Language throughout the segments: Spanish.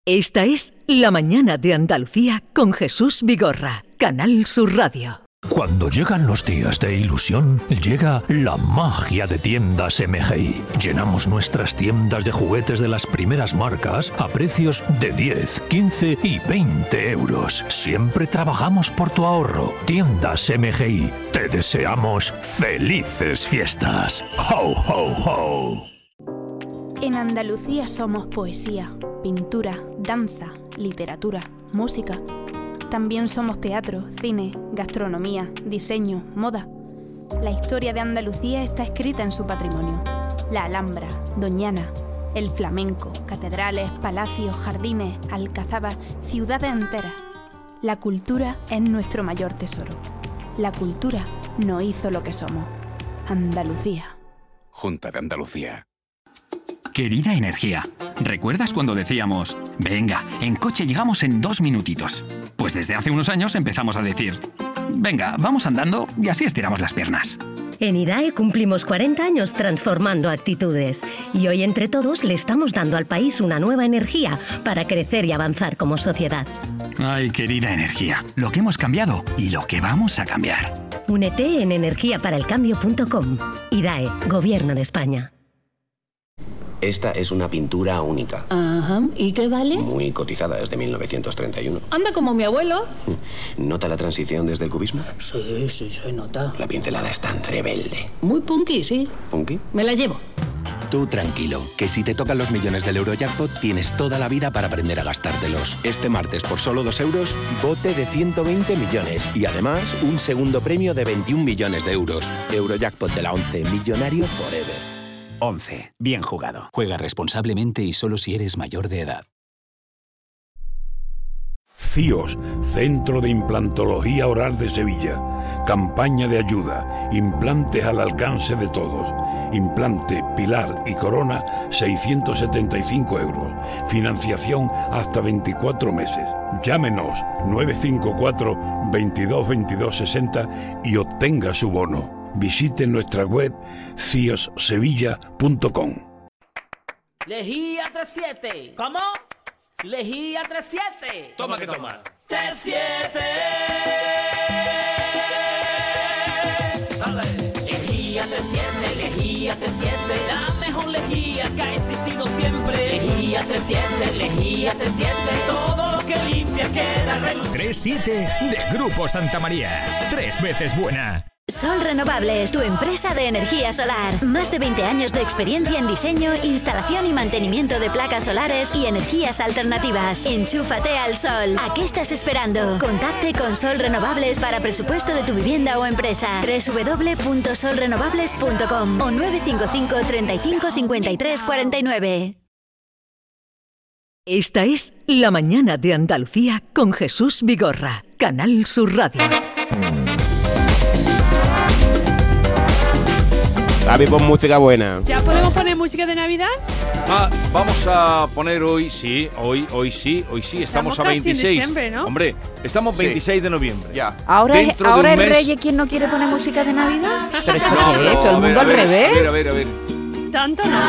Esta es La Mañana de Andalucía con Jesús Vigorra, Canal Sur Radio. Cuando llegan los días de ilusión, llega la magia de Tiendas MGI. Llenamos nuestras tiendas de juguetes de las primeras marcas a precios de 10, 15 y 20 euros. Siempre trabajamos por tu ahorro. Tiendas MGI. Te deseamos felices fiestas. ¡Ho, ho, ho! En Andalucía somos poesía, pintura, danza, literatura, música. También somos teatro, cine, gastronomía, diseño, moda. La historia de Andalucía está escrita en su patrimonio. La Alhambra, Doñana, el flamenco, catedrales, palacios, jardines, alcazabas, ciudades enteras. La cultura es nuestro mayor tesoro. La cultura nos hizo lo que somos. Andalucía. Junta de Andalucía. Querida Energía, ¿recuerdas cuando decíamos, venga, en coche llegamos en 2 minutitos? Pues desde hace unos años empezamos a decir, venga, vamos andando y así estiramos las piernas. En IDAE cumplimos 40 años transformando actitudes y hoy entre todos le estamos dando al país una nueva energía para crecer y avanzar como sociedad. Ay, querida Energía, lo que hemos cambiado y lo que vamos a cambiar. Únete en energiaparalcambio.com. IDAE, Gobierno de España. Esta es una pintura única. Ajá. ¿Y qué vale? Muy cotizada, desde 1931. Anda como mi abuelo. ¿Nota la transición desde el cubismo? Sí, se nota. La pincelada es tan rebelde. Muy punky, sí. ¿Punky? Me la llevo. Tú tranquilo, que si te tocan los millones del Eurojackpot tienes toda la vida para aprender a gastártelos. Este martes, por solo 2 euros, bote de 120 millones y además un segundo premio de 21 millones de euros. Eurojackpot de la 11, millonario forever. 11. Bien jugado. Juega responsablemente y solo si eres mayor de edad. CIOS, Centro de Implantología Oral de Sevilla. Campaña de ayuda. Implantes al alcance de todos. Implante, pilar y corona, 675 euros. Financiación hasta 24 meses. Llámenos 954 22 22 60 y obtenga su bono. Visite nuestra web ciossevilla.com. Lejía 37. ¿Cómo? Lejía 37. Toma que toma. 37. Lejía 37, Lejía 37. La mejor lejía que ha existido siempre. Lejía 37, Lejía 37. Todo lo que limpia queda reluciente. 37 de Grupo Santa María. 3 veces buena. Sol Renovables, tu empresa de energía solar. Más de 20 años de experiencia en diseño, instalación y mantenimiento de placas solares y energías alternativas. Enchúfate al sol. ¿A qué estás esperando? Contacte con Sol Renovables para presupuesto de tu vivienda o empresa. www.solrenovables.com o 955 35 53 49. Esta es La Mañana de Andalucía con Jesús Vigorra, Canal Sur Radio. Javi, pon música buena. ¿Ya podemos poner música de Navidad? Vamos a poner hoy sí, estamos a 26. Casi en diciembre, ¿no? Hombre, estamos 26 de noviembre. Ya. Ahora es Reyes quien no quiere poner música de Navidad. Pero esto qué es, todo el mundo al revés. A ver. Tanto no.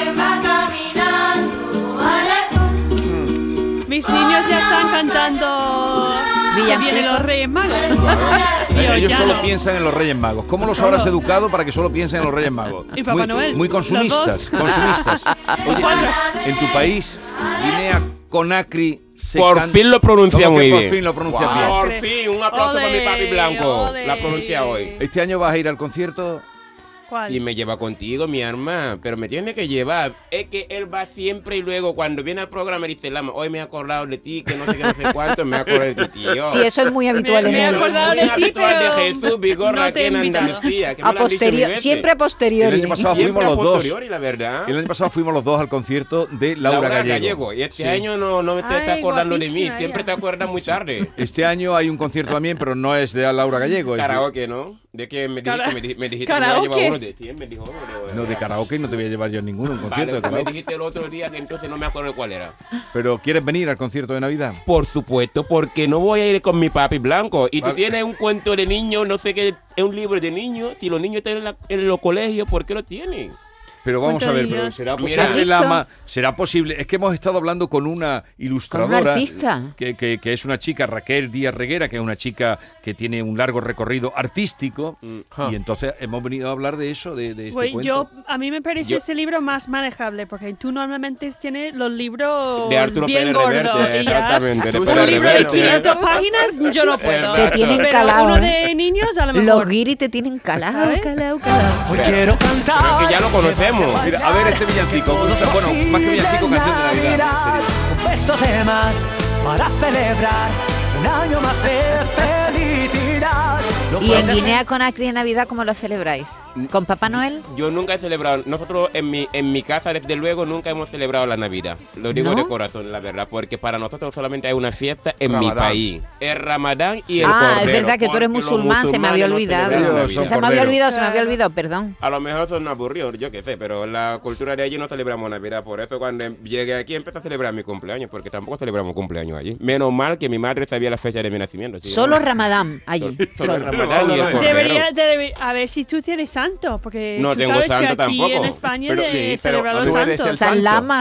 Mis niños ya están cantando. Vienen los Reyes Magos. Ellos solo piensan en los Reyes Magos. ¿Cómo los habrás educado para que solo piensen en los Reyes Magos? Y Papá Noel. Muy consumistas. Oye, en tu país, Guinea Conakry. Por fin lo pronuncia muy bien. Por fin lo pronuncia bien. Por fin, un aplauso para mi papi blanco. La pronuncia hoy. ¿Este año vas a ir al concierto? ¿Cuál? Y me lleva contigo, mi arma, pero me tiene que llevar. Es que él va siempre y luego cuando viene al programa dice, Lama, hoy me he acordado de ti, que no sé qué, no sé cuánto, me he acordado de ti, tío. Sí, eso es muy habitual en él. Muy habitual de Jesús Vigorra aquí en Andalucía. Siempre a posteriori. El año pasado fuimos los dos. La verdad. El año pasado fuimos los dos al concierto de Laura Gallego. Y este año no me te acordando de mí, siempre te acuerdas muy tarde. Este año hay un concierto también, pero no es de Laura Gallego. Karaoke, ¿no? ¿De qué me dijiste que me iba a llevar uno de ti? Me dijo, no, de karaoke no te voy a llevar yo ninguno, un concierto de karaoke. Me dijiste el otro día que entonces no me acuerdo cuál era. ¿Pero quieres venir al concierto de Navidad? Por supuesto, porque no voy a ir con mi papi blanco. Y tú tienes un cuento de niño, no sé qué, es un libro de niños. Si los niños están en los colegios, ¿por qué lo tienen? Pero vamos a ver, pero será posible. Es que hemos estado hablando con una ilustradora, ¿Con un artista? Que es una chica, Raquel Díaz Reguera, que es una chica que tiene un largo recorrido artístico, y entonces hemos venido a hablar de eso, de este cuento. A mí me parece ese libro más manejable, porque tú normalmente tienes los libros de Arturo bien Pérez gordos. Reverte, exactamente. Un libro de 500 páginas yo no puedo. Te tienen calado. Uno de niños a lo mejor. Los guiris te tienen calado. Hoy quiero cantar. Pero que ya lo conocemos. Mira, a ver este villancico. Bueno, más que villancico, canción de Navidad. Un beso de más para celebrar un año más de felicidad. ¿Y en Guinea Conakry en Navidad cómo lo celebráis? ¿Con Papá Noel? Yo nunca he celebrado, nosotros en mi casa desde luego nunca hemos celebrado la Navidad. Lo digo de corazón, la verdad, porque para nosotros solamente hay una fiesta en mi país. El Ramadán y el Cordero. Es verdad que tú eres musulmán, se me había olvidado. Se me había olvidado, perdón. A lo mejor son aburridos, yo qué sé, pero la cultura de allí no celebramos Navidad. Por eso cuando llegué aquí empecé a celebrar mi cumpleaños, porque tampoco celebramos cumpleaños allí. Menos mal que mi madre sabía la fecha de mi nacimiento. ¿Sí? Solo Ramadán allí. Solo Ramadán y el Cordero. A ver si tú tienes santo, porque no tú tengo sabes santo que aquí tampoco. en España celebran los santos. San Lama.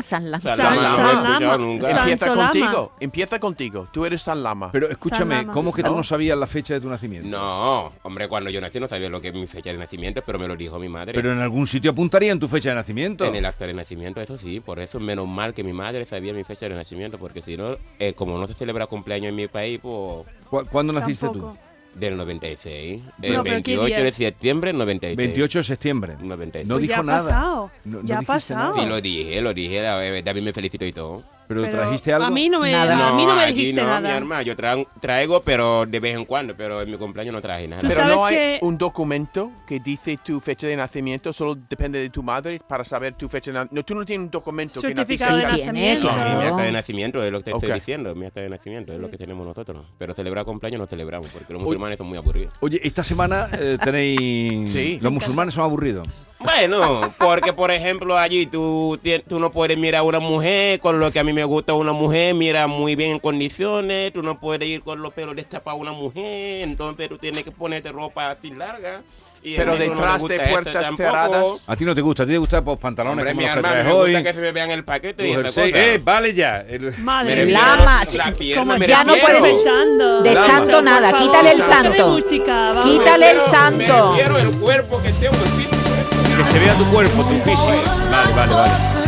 Empieza contigo. Tú eres San Lama. Pero escúchame, ¿cómo que tú no sabías la fecha de tu nacimiento? No, hombre, cuando yo nací no sabía lo que es mi fecha de nacimiento, pero me lo dijo mi madre. Pero en algún sitio apuntaría en tu fecha de nacimiento. En el acta de nacimiento, eso sí. Por eso menos mal que mi madre sabía mi fecha de nacimiento, porque si no, como no se celebra cumpleaños en mi país, pues... ¿Cuándo naciste tú? Del 96. El 28 de septiembre del 96. 28 de septiembre. 96. No dijo nada. Ya ha pasado. Sí, lo dije. David me felicitó y todo. ¿Pero trajiste algo? A mí no me dijiste nada. Mi hermano, yo traigo, pero de vez en cuando, pero en mi cumpleaños no traje nada. Pero no hay un documento que dice tu fecha de nacimiento, solo depende de tu madre para saber tu fecha de nacimiento. No, tú no tienes un documento que certificado de nacimiento. No, mi acta de nacimiento es lo que te estoy diciendo. Mi acta de nacimiento es lo que tenemos nosotros. Pero celebrar cumpleaños no celebramos, porque los musulmanes son muy aburridos. Oye, esta semana tenéis... Sí. Los musulmanes son aburridos. Bueno, porque por ejemplo allí tú no puedes mirar a una mujer con lo que a mí me gusta una mujer, mira muy bien en condiciones, tú no puedes ir con los pelos destapados a una mujer, entonces tú tienes que ponerte ropa así larga. Pero detrás de puertas cerradas. ¿A ti no te gusta? ¿A ti te gustan los pantalones como los que traes me hoy? gusta que se me vean el paquete y esa cosa. Vale ya. Madre Lama, ya no puedes de santo nada. Quítale el santo. Quítale el santo. Quiero el cuerpo que tengo, que se vea tu cuerpo, tu físico. Vale.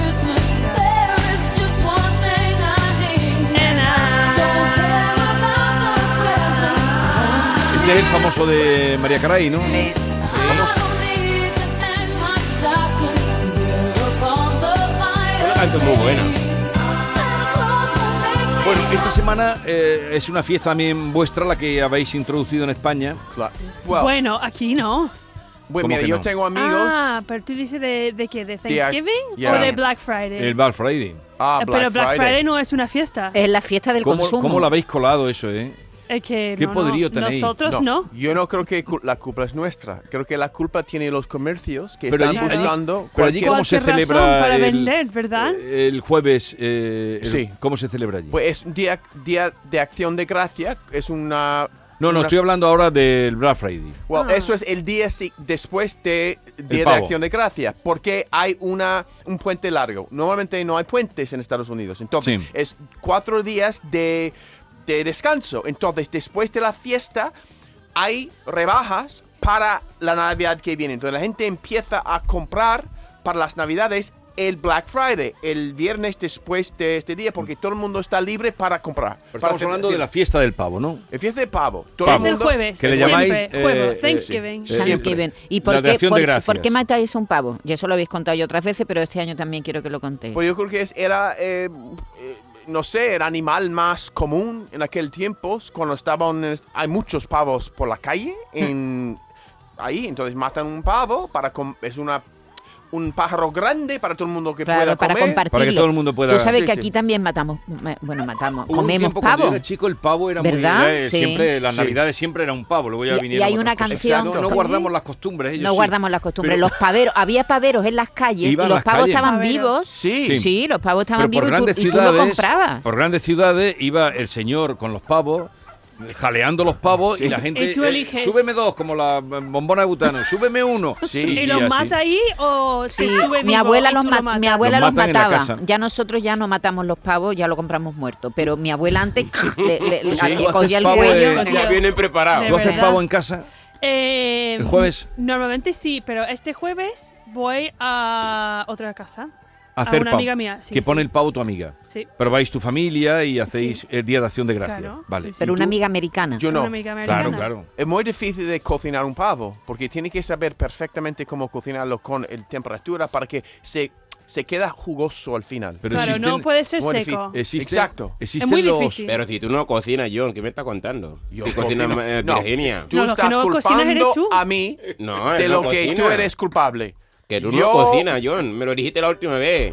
Este es el famoso de María Caray, ¿no? Sí. Una canción muy buena. Bueno, esta semana es una fiesta también vuestra la que habéis introducido en España. Bueno, aquí no. Bueno, mira, yo tengo amigos. Ah, pero tú dices de qué, ¿de Thanksgiving o de Black Friday? El Black Friday. Pero Black Friday no es una fiesta. Es la fiesta del consumo. ¿Cómo lo habéis colado eso, Es que ¿Qué poderío tenéis? Nosotros no. Yo no creo que la culpa es nuestra. Creo que la culpa tiene los comercios que están buscando. Pero allí ¿cómo se celebra para vender, verdad? El jueves? Sí. ¿Cómo se celebra allí? Pues es un día de acción de gracia. Es una... No, estoy hablando ahora del Black Friday. Eso es el día después de Día de Acción de Gracias, porque hay un puente largo. Normalmente no hay puentes en Estados Unidos, entonces es 4 días de descanso. Entonces, después de la fiesta, hay rebajas para la Navidad que viene. Entonces, la gente empieza a comprar para las Navidades el Black Friday, el viernes después de este día, porque todo el mundo está libre para comprar. Estamos hablando de la fiesta del pavo, ¿no? La fiesta del pavo. Es el jueves. Que le llamáis Thanksgiving. Thanksgiving. ¿Y por qué matáis un pavo? Ya eso lo habéis contado yo otras veces, pero este año también quiero que lo contéis. Pues yo creo que era el animal más común en aquel tiempo, cuando hay muchos pavos por la calle, ahí, entonces matan un pavo, es un pájaro grande para todo el mundo que pueda para comer. Compartirlo. Para que todo el mundo pueda... Tú sabes que aquí también matamos, comemos pavo. Cuando era chico el pavo era ¿verdad? Muy... Siempre, las Navidades siempre era un pavo, luego ya vinieron y hay una canción... No guardamos las costumbres. No guardamos las costumbres. Los paveros, había paveros en las calles y los pavos estaban vivos. Sí, los pavos estaban vivos y tú lo comprabas. Por grandes ciudades iba el señor con los pavos jaleando los pavos y la gente Y tú eliges. súbeme 2 como la bombona de butano, súbeme 1. ¿Y los mata ahí o se sube mi vivo abuela y tú lo matas? mi abuela los matan en la mataba. casa. Ya nosotros ya no matamos los pavos, ya lo compramos muerto. Pero mi abuela antes le ¿tú cogía haces el pavo cuello. Ya vienen preparados. ¿Tú haces pavo en casa? ¿El jueves? Normalmente sí, pero este jueves voy a otra casa. Hacer a una pavo. amiga mía. Sí, que sí. pone el pavo tu amiga. Sí. Pero vais tu familia y hacéis Sí. el Día de Acción de Gracia. Claro, Vale. Pero una amiga americana. Yo no. Una amiga americana. Claro. Es muy difícil de cocinar un pavo, porque tiene que saber perfectamente cómo cocinarlo con temperatura para que se queda jugoso al final. Pero Claro, no puede ser muy seco. Exacto. Existen muy los... difícil. Pero si tú no cocinas, John, ¿qué me estás contando? Yo ¿Tú cocinas, cocino. No. Virginia? Tú No, lo estás que no cocinas eres culpando tú. a mí No, de él lo no que cocina. tú eres culpable. Que tú Yo- no cocinas, John. Me lo dijiste la última vez.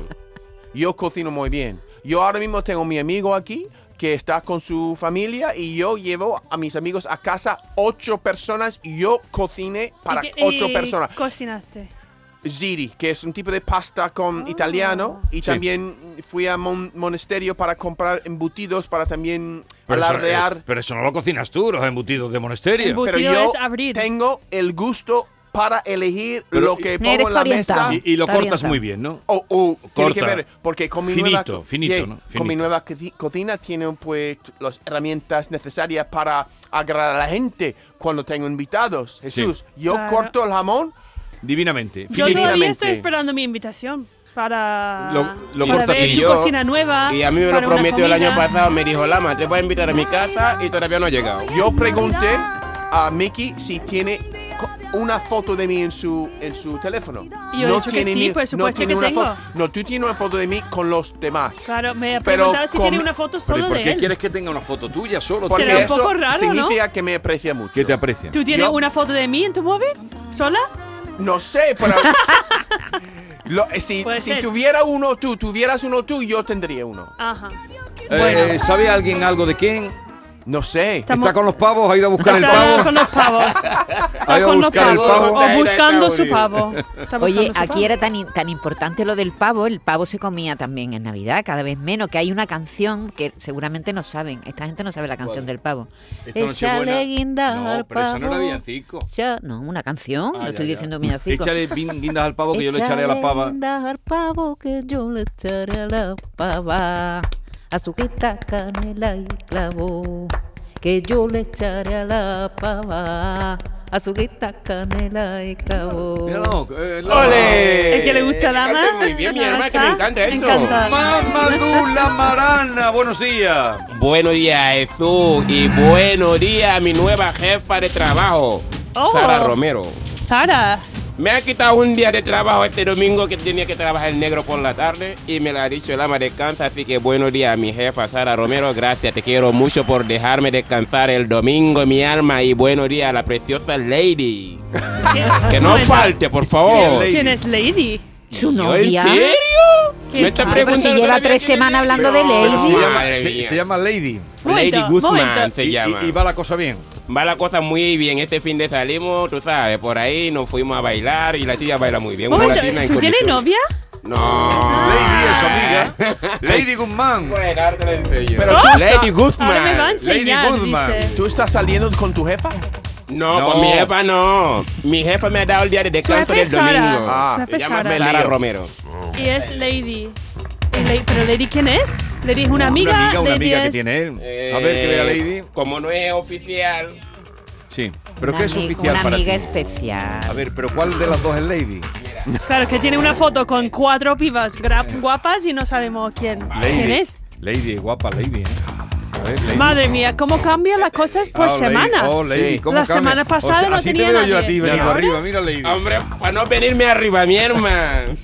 Yo cocino muy bien. Yo ahora mismo tengo mi amigo aquí que está con su familia y yo llevo a mis amigos a casa 8 personas y yo cociné para 8 personas. ¿Cocinaste? Ziti, que es un tipo de pasta con italiano y también fui a monasterio para comprar embutidos para también alardear. Pero eso no lo cocinas tú, los embutidos de monasterio. Pero yo tengo el gusto para elegir lo que pongo en la mesa. Y lo cortas muy bien, ¿no? Tiene que Corta. ver, porque con mi Finito, nueva, con mi nueva cocina tiene pues las herramientas necesarias para agradar a la gente cuando tengo invitados. Jesús, yo Claro. corto el jamón Divinamente. Yo todavía estoy esperando mi invitación para, Lo para cortas ver y tu yo- cocina nueva. Y a mí me lo para una prometió el año comida. pasado. Me dijo, Lama, te voy a invitar a mi casa y todavía no ha llegado. Yo pregunté a Mickey si tiene una foto de mí en su teléfono. Y yo he dicho que sí, por supuesto tiene que una tengo. foto. No, tú tienes una foto de mí con los demás. Claro, me ha Pero preguntado si con- tiene una foto ¿Pero solo ¿y por de qué él. quieres que tenga una foto tuya solo? Porque Será un eso poco raro, ¿no? significa que me aprecia mucho. Que te aprecia. ¿Tú tienes Yo- una foto de mí en tu móvil? ¿Sola? No sé, pero si Puede ser. tuvieras uno tú, yo tendría uno. Ajá. ¿Sabe alguien algo de quién? No sé. ¿Está con los pavos? ¿Ha ido a buscar el Está pavo? con los pavos. ¿Ha ido a con los buscar el pavos. pavo? O buscando su pavo. Está Oye, buscando su aquí pavo. era tan importante lo del pavo. El pavo se comía también en Navidad, cada vez menos. Que hay una canción que seguramente no saben. Esta gente no sabe la canción del pavo. Esta Nochebuena- Échale guindas No, al pero eso no era pavo. villancico. No, una canción. Ah, Lo ya, estoy ya. diciendo villancico. Échale guindas al pavo que yo le echaré a la pava. Échale guindas al pavo que yo le echaré a la pava. Azuquita, canela y clavo. Que yo le echaré a la pava. Azuquita, canela y clavo. Míralo, ¡Ole! El que le gusta la Me encanta muy bien, mi hermana, que me encanta eso. Mamadou la Marana, buenos días. Buenos días, Jesús. Y buenos días a mi nueva jefa de trabajo, Oh. Sara Romero. Sara. Me ha quitado un día de trabajo este domingo que tenía que trabajar el negro por la tarde y me lo ha dicho Lama descansa, así que buenos días a mi jefa Sara Romero, gracias, te quiero mucho por dejarme descansar el domingo, mi alma, y buenos días a la preciosa Lady. Que no Bueno. falte, por favor. ¿Quién es Lady? Su ¿En novia. serio? ¿Quién? ¿Me está Ah, pues preguntando si lleva todavía 3 quién es semanas hablando de Lady? Lady. No, madre mía. Se llama Lady. Lady Momento, Guzmán momento. se llama. Y va la cosa bien. Va la cosa muy bien. Este fin de salimos, tú sabes, por ahí nos fuimos a bailar y la tía baila muy bien. Una Momento, latina en ¿tú tienes condición. novia? No. Lady es su amiga. Lady Guzmán. Bueno, ahora te lo enseño. Pero Oh, tú Lady Ahora me va a Guzmán. enseñar, Lady Guzmán. dice. ¿Tú estás saliendo con tu jefa? No, No. con mi jefa no. Mi jefa me ha dado el día de descanso jefa del es Sara. domingo. Ah. Su jefe Se es llama Sara. Sara Romero. Y es Lady. ¿Pero Lady quién es? Lady es una amiga. Una Lady amiga que es- tiene él. A ver, que vea Lady. Como no es oficial. Sí. ¿Pero Una qué es ami- oficial una para amiga ti? especial. A ver, ¿pero cuál de las dos es Lady? Claro, que tiene una foto con 4 pibas guapas y no sabemos quién es. Lady, guapa Lady, ¿eh? A ver, Lady. Madre mía, ¿cómo cambian las cosas por Lady. semana? Oh, Lady, Sí. ¿cómo La cambia? semana pasada O sea, no así tenía te veo yo a nadie. ti ¿Y veniendo ahora? arriba, mira Lady. Hombre, para no venirme arriba, mi hermano.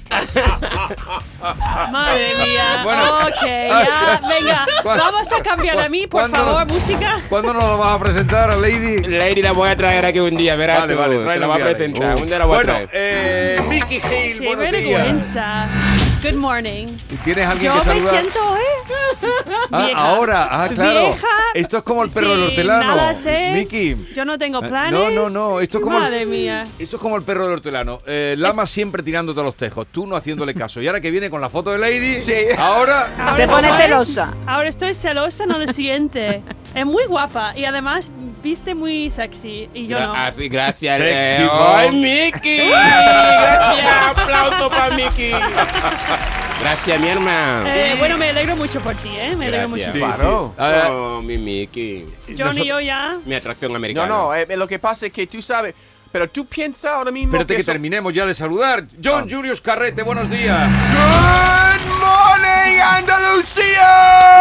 Madre mía. Bueno. Ok, ya, venga. Vamos a cambiar a mí, por ¿Cuándo- favor, música. ¿Cuándo nos lo vas a presentar a Lady? Lady la voy a traer aquí un día, verás Vale, tú. vale, te tráela la voy a un día, presentar. Lady. Un día la voy a Bueno, traer. Mickey Hale, Qué buenos días. vergüenza. Good morning. ¿Tienes alguien Yo que me saludar? siento, Ah, vieja. ahora, claro. Vieja, Esto es como el perro del sin hortelano. nada sé. Mickey. Yo no tengo planes. No, esto es como Madre mía. Esto es como el perro del hortelano. Lama siempre tirándote a los tejos, tú no haciéndole caso. Y ahora que viene con la foto de Lady, ahora Se pone estoy- celosa. Ahora estoy celosa, no lo siguiente. Es muy guapa y además viste muy sexy. Y yo no. Así, gracias. Sexy, ¡Ay, Miki! Gracias, aplauso para Miki. Gracias, mi hermano. Bueno, me alegro mucho por ti, ¿eh? Me alegro mucho. Sí, Claro. Oh, mi Miki. John y yo ya. Mi atracción americana. No, lo que pasa es que tú sabes, pero tú piensas ahora mismo Espérate que eso- terminemos ya de saludar. John Julius Carrete, buenos días. Good morning, Andalucía.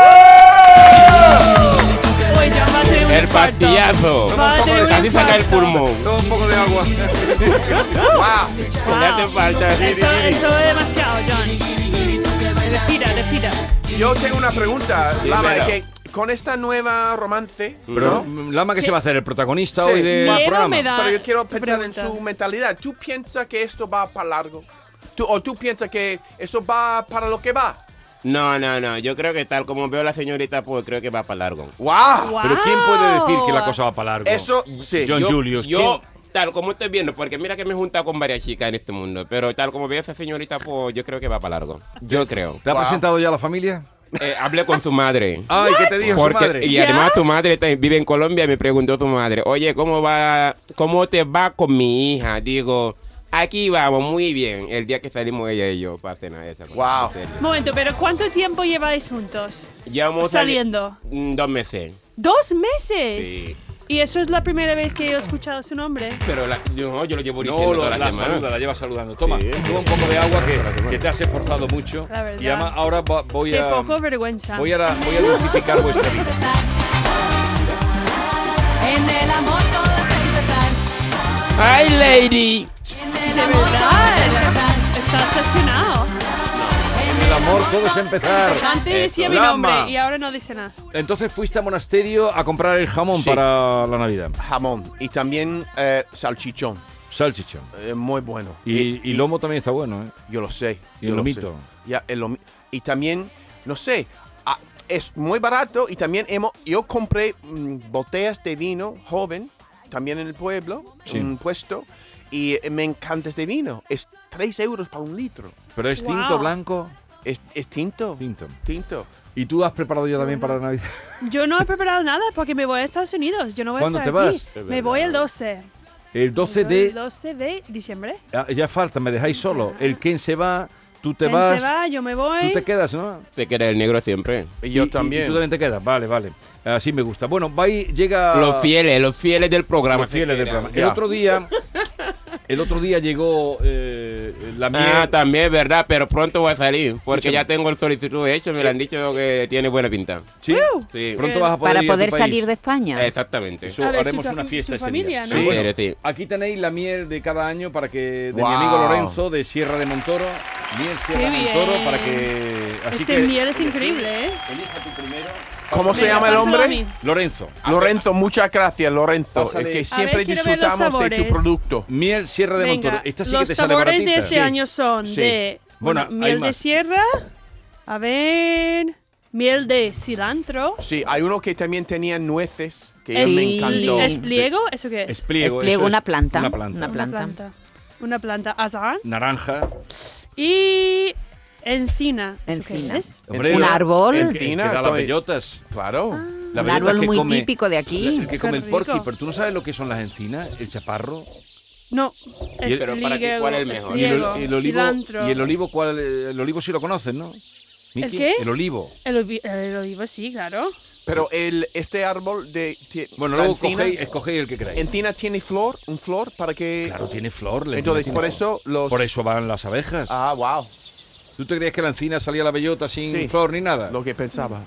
Uy, ya va a tener un El infarto. pastillazo. Va a tener un Así saca el infarto. pulmón. Toma un poco de agua. Le hace falta. Eso es demasiado, John. Respira. Yo tengo una pregunta, Sí, Lama, pero- que con esta nueva romance, Pero, ¿no? Lama, ¿qué se va a hacer? ¿El protagonista Sí. hoy del Miedo programa? me da. Pero yo quiero tu pensar en pregunta. su mentalidad. ¿Tú piensas que esto va para largo? ¿O tú piensas que esto va para lo que va? No. Yo creo que tal como veo a la señorita, pues creo que va para largo. ¡Wow! Pero ¿quién puede decir que la cosa va para largo? Eso, sí. John Julius. Yo, tal como estoy viendo, porque mira que me he juntado con varias chicas en este mundo, pero tal como veo a esa señorita, pues yo creo que va para largo. Yo creo. ¿Te ha presentado ya la familia? Hablé con su madre. Ay, ¿qué te dijo su Porque- madre? Y ¿Ya? además su madre vive en Colombia y me preguntó su madre, oye, ¿cómo te va con mi hija? Digo, aquí vamos, muy bien. El día que salimos ella y yo para cenar esa cosa. Wow. En serio. Momento, pero ¿cuánto tiempo lleváis juntos? Llevamos Saliendo. 2 meses. 2 meses. Sí. Y eso es la primera vez que he escuchado su nombre. Pero yo lo llevo No, diciendo toda la la semana. saluda, la lleva saludando. Toma, Sí. toma un poco de agua que te has esforzado mucho. La verdad. Y además ahora voy Qué a poco vergüenza. voy a dulcificar vuestra vida. En el amor todo es empezar. ¡Ay, lady! De verdad. Está obsesionado. El amor todo es empezar. Antes decía mi Lama. nombre y ahora no dice nada. Entonces fuiste a monasterio a comprar el jamón Sí. para la Navidad. Jamón y también salchichón. Salchichón. Muy bueno. Y lomo también está bueno, ¿eh? Yo lo sé. Y yo el lo lomito. sé. Ya, y también, no sé, es muy barato y también yo compré botellas de vino joven, también en el pueblo, Sí. un puesto, y me encanta este vino. Es 3 euros para un litro. Pero es tinto, Wow. blanco. Es tinto. Tinto. ¿Y tú has preparado ya también para la Navidad? Yo no he preparado nada porque me voy a Estados Unidos. Yo no voy a ¿Cuándo estar te aquí. vas? Me voy el 12. El 12 El de... 12 de diciembre. Ya falta, me dejáis solo. El Ken se va, tú te Ken vas. se va, yo me voy. Tú te quedas, ¿no? Se queda el negro siempre. Y yo Y también. tú también te quedas, vale. Así me gusta. Bueno, llega... Los fieles del programa. Los fieles se del quedan. programa. El otro día llegó la miel. También es verdad, pero pronto voy a salir. Porque ya tengo el solicitud hecho, me lo han dicho que tiene buena pinta. ¿Sí? Sí. Pronto vas a poder Para ir a tu poder país. salir de España. Exactamente. Eso, A ver, haremos su una fiesta su ese familia, día. ¿no? Sí, Bueno, sí. aquí tenéis la miel de cada año para que de mi Wow. amigo Lorenzo de Sierra de Montoro. Miel Sierra Qué de Montoro bien. para que... Así Este que miel es increíble, ¿eh? elija tú primero. ¿Cómo se Venga, llama el pásalo a hombre? mí. Lorenzo. Lorenzo, muchas gracias, Lorenzo. Pásale. Es que A siempre ver, quiero ver los disfrutamos de tu sabores. producto. Miel Sierra de Venga, Montoro. Esta sí que los te sale sabores baratita. de este Sí. año son Sí. de Bueno, hay miel de más. sierra, a ver, miel de cilantro, Sí, hay uno que también tenía nueces, que Sí. me encantó. espliego, ¿eso qué es? Espliego, Espliego, eso una es planta. Una planta. Una planta azahar Naranja. y encina. ¿Eso qué Encina. es? Hombre, Un árbol. Encina, que da las con- bellotas. Claro. La Un bellota árbol que muy come- típico de aquí. El que come el Qué porqui, rico. pero tú no sabes lo que son las encinas, el chaparro. No, Y el- Pero para ti, espliego, ¿cuál es el mejor? Y espliego, el olivo, cilantro. y el olivo, ¿cuál? El olivo sí lo conoces, ¿no? Miki? qué? El olivo. El olivo, sí, claro. Pero este árbol de... Bueno, la luego encina, escogéis el que queráis. encina tiene un flor para que... Claro, tiene flor. la Entonces, encina por tiene eso flor. los... Por eso van las abejas. Ah, wow. ¿Tú te creías que la encina salía la bellota sin Sí. flor ni nada? Lo que pensaba.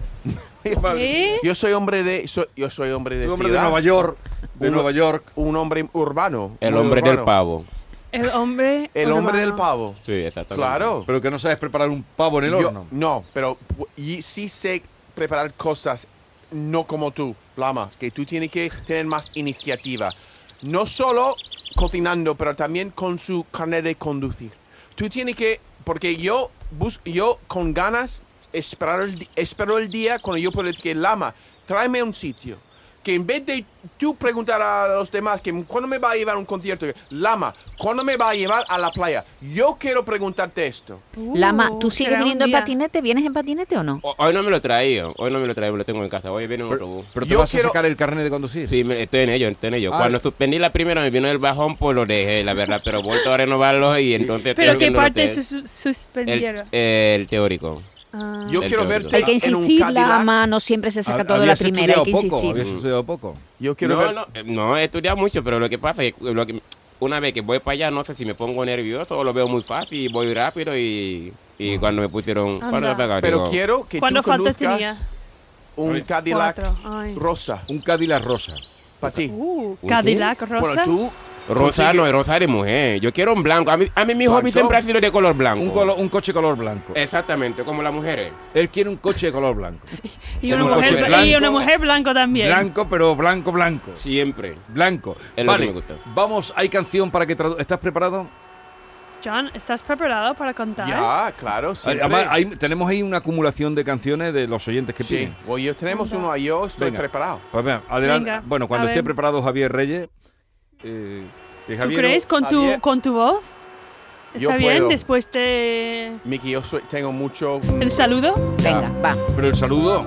¿Qué? Yo soy hombre de... yo soy hombre de Un hombre de ciudad. Nueva York. De Uno- Nueva York. Un hombre urbano. El muy hombre urbano. del pavo. El hombre. El hombre urbano. del pavo. Sí, exactamente. Claro. Pero que no sabes preparar un pavo en el Yo- horno. No, pero y sí sé preparar cosas no como tú, Lama, que tú tienes que tener más iniciativa. No solo cocinando, pero también con su carnet de conducir. Tú tienes que, porque yo con ganas espero el día cuando yo puedo decir, Lama, tráeme un sitio. que en vez de tú preguntar a los demás que cuándo me va a llevar a un concierto, Lama, ¿cuándo me va a llevar a la playa? Yo quiero preguntarte esto. Lama, ¿tú sigues viniendo en patinete? ¿Vienes en patinete o no? Hoy no me lo he traído, lo tengo en casa. Hoy viene un autobús. ¿Pero te vas a sacar el carnet de conducir? Sí, estoy en ello. Cuando suspendí la primera me vino el bajón, pues lo dejé, la verdad, pero he vuelto a renovarlo y entonces... ¿Pero qué parte suspendieron? El teórico. Yo quiero verte hay que insistir, Lama, no siempre se saca todo la primera, hay que insistir. ¿Habías estudiado poco? Yo quiero ver... No, he estudiado mucho, pero lo que pasa es que una vez que voy para allá, no sé si me pongo nervioso o lo veo muy fácil y voy rápido y cuando me pusieron... Pero quiero que tú conduzcas un Cadillac 4. rosa. Un Cadillac rosa. Para ti. ¿Cadillac rosa? Bueno, tú... Rosa no, es rosa de mujer. Yo quiero un blanco. A mí mi hobby siempre ha sido de color blanco. Un coche color blanco. Exactamente, como las mujeres. Él quiere un coche de color blanco. y una mujer blanco también. Blanco, pero blanco. Siempre. Blanco. Es lo que me gusta. Vamos, hay canción para que ¿Estás preparado? John, ¿estás preparado para contar? Ya, claro, siempre. Además, tenemos ahí una acumulación de canciones de los oyentes que piden. Sí, yo tenemos uno, yo estoy preparado. Pues venga, adelante. Venga, bueno, cuando esté preparado Javier Reyes... ¿Tú crees con tu voz? ¿Está bien puedo. después de...? Miki, yo tengo mucho... ¿El saludo? Venga, va. Pero el saludo...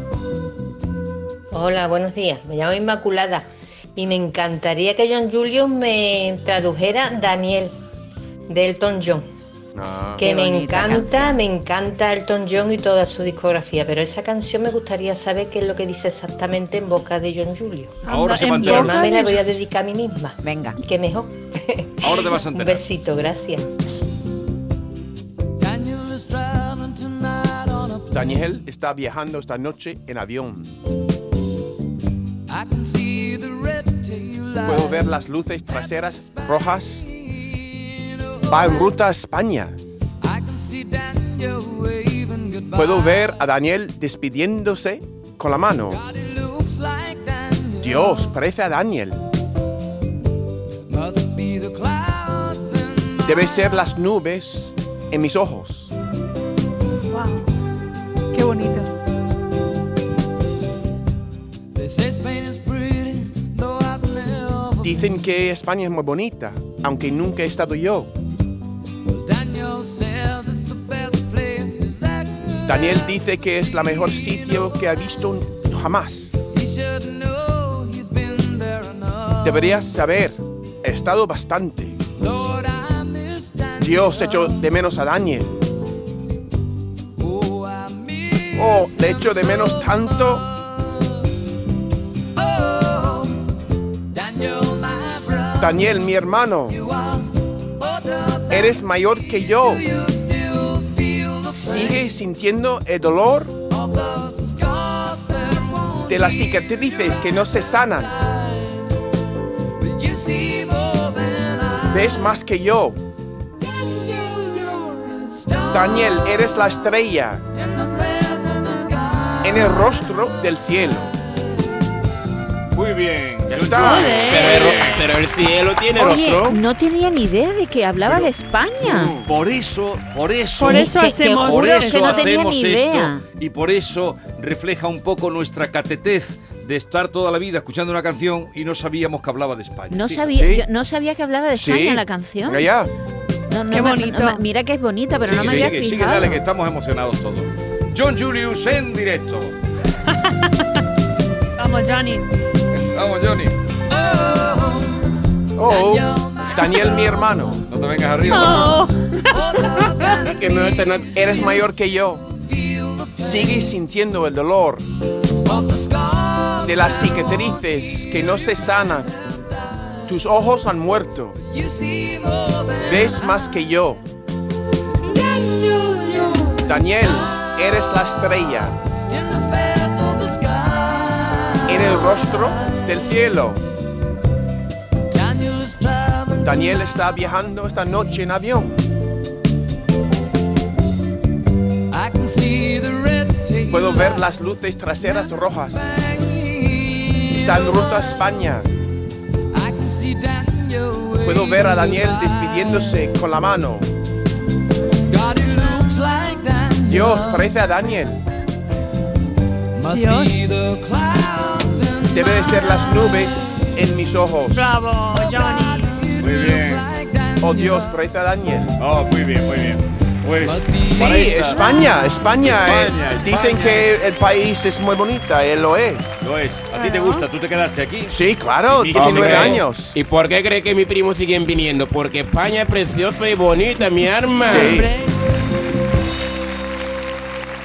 Hola, buenos días. Me llamo Inmaculada y me encantaría que John Julius me tradujera Daniel de Elton John. Que me encanta Elton John y toda su discografía, pero esa canción me gustaría saber qué es lo que dice exactamente en boca de John Julius. Ahora se va a enterar. Y además me la voy a dedicar a mí misma. Venga. Que mejor. Ahora te vas a enterar. Un besito, gracias. Daniel está viajando esta noche en avión. Puedo ver las luces traseras rojas. Va en ruta a España. Puedo ver a Daniel despidiéndose con la mano. Dios, parece a Daniel. Debe ser las nubes en mis ojos. Wow, qué bonito. Dicen que España es muy bonita, aunque nunca he estado yo. Daniel dice que es la mejor sitio que ha visto jamás. Deberías saber, he estado bastante. Dios, echo de menos a Daniel. Oh, le echo de menos tanto. Daniel, mi hermano, eres mayor que yo. ¿Sigues sintiendo el dolor de las cicatrices que no se sanan? ¿Ves más que yo? Daniel, eres la estrella en el rostro del cielo. Muy bien. Ya está. Pero el cielo tiene Oye, rostro. no tenía ni idea de que hablaba de España. Por eso hacemos que no tenía ni idea. Esto, y por eso refleja un poco nuestra catetez de estar toda la vida escuchando una canción y no sabíamos que hablaba de España. No sabía, ¿Sí? yo no sabía que hablaba de España la canción. Mira ya. Qué bonito. Mira que es bonita, pero no me había fijado. Sigue, dale, que estamos emocionados todos. John Julius en directo. Vamos, Johnny. Vamos, Johnny. Oh, Daniel, mi hermano. No te vengas arriba. Oh. Que no eres mayor que yo. Sigues sintiendo el dolor de las cicatrices que no se sanan. Tus ojos han muerto. Ves más que yo. Daniel, eres la estrella en el rostro del cielo. Daniel está viajando esta noche en avión. Puedo ver las luces traseras rojas. Está en ruta a España. Puedo ver a Daniel despidiéndose con la mano. Dios, parece a Daniel. Dios. Debe de ser las nubes en mis ojos. Bravo, Johnny. Muy bien. Oh Dios, traes a Daniel. Oh, muy bien, muy bien. Pues, sí, España. Dicen que el país es muy bonita, él lo es. Lo es. ¿A ti te gusta? ¿Tú te quedaste aquí? Sí, claro, 19 años. ¿Y por qué crees que mis primos siguen viniendo? Porque España es preciosa y bonita, mi arma. Sí.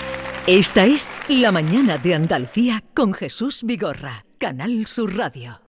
Esta es La Mañana de Andalucía con Jesús Vigorra, Canal Sur Radio.